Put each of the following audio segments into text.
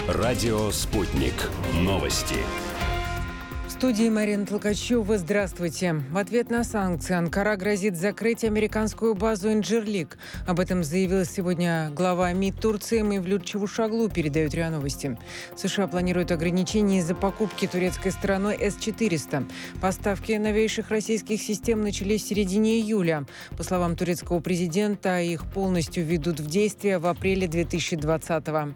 Радио «Спутник». Новости. В студии Марина Толкачева. Здравствуйте. В ответ на санкции Анкара грозит закрыть американскую базу «Инджирлик». Об этом заявил сегодня глава МИД Турции Мевлют Чавушоглу, передают РИА Новости. США планируют ограничения из-за покупки турецкой стороной С-400. Поставки новейших российских систем начались в середине июля. По словам турецкого президента, их полностью введут в действие в апреле 2020-го.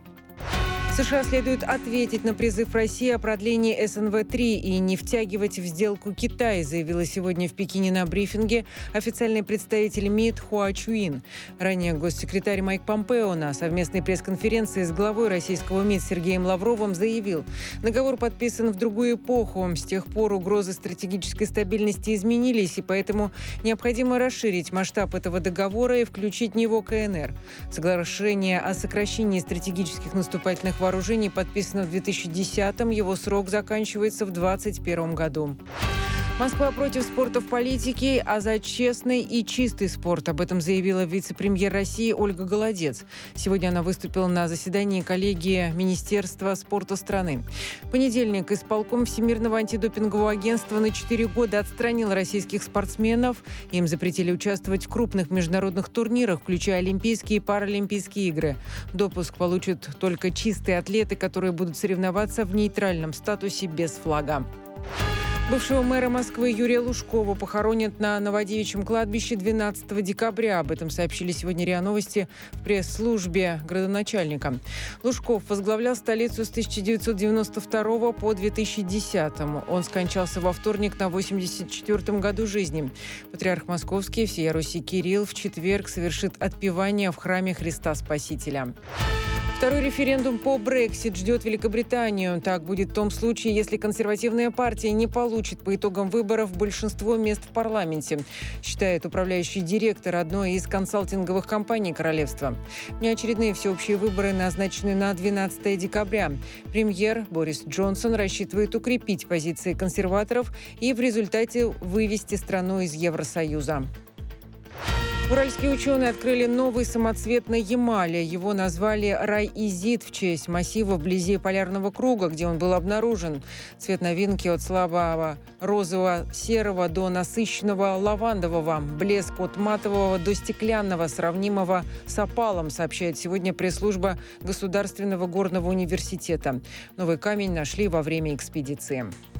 США следует ответить на призыв России о продлении СНВ-3 и не втягивать в сделку Китай, заявила сегодня в Пекине на брифинге официальный представитель МИД Хуа Чуин. Ранее госсекретарь Майк Помпео на совместной пресс-конференции с главой российского МИД Сергеем Лавровым заявил: договор подписан в другую эпоху. С тех пор угрозы стратегической стабильности изменились, и поэтому необходимо расширить масштаб этого договора и включить в него КНР. Соглашение о сокращении стратегических наступательных вооружений подписано в 2010-м, его срок заканчивается в 2021 году. Москва против спорта в политике, а за честный и чистый спорт. Об этом заявила вице-премьер России Ольга Голодец. Сегодня она выступила на заседании коллегии Министерства спорта страны. В понедельник исполком Всемирного антидопингового агентства на 4 года отстранил российских спортсменов. Им запретили участвовать в крупных международных турнирах, включая Олимпийские и Паралимпийские игры. Допуск получат только чистые атлеты, которые будут соревноваться в нейтральном статусе без флага. Бывшего мэра Москвы Юрия Лужкова похоронят на Новодевичьем кладбище 12 декабря. Об этом сообщили сегодня РИА Новости в пресс-службе градоначальника. Лужков возглавлял столицу с 1992 по 2010. Он скончался во вторник на 84-м году жизни. Патриарх Московский всея Руси Кирилл в четверг совершит отпевание в храме Христа Спасителя. Второй референдум по Brexit ждет Великобританию. Так будет в том случае, если консервативная партия не получит по итогам выборов большинство мест в парламенте, считает управляющий директор одной из консалтинговых компаний королевства. Внеочередные всеобщие выборы назначены на 12 декабря. Премьер Борис Джонсон рассчитывает укрепить позиции консерваторов и в результате вывести страну из Евросоюза. Уральские ученые открыли новый самоцвет на Ямале. Его назвали Рай-Изид в честь массива вблизи полярного круга, где он был обнаружен. Цвет новинки от слабого розово-серого до насыщенного лавандового, блеск от матового до стеклянного, сравнимого с опалом, сообщает сегодня пресс-служба Государственного горного университета. Новый камень нашли во время экспедиции.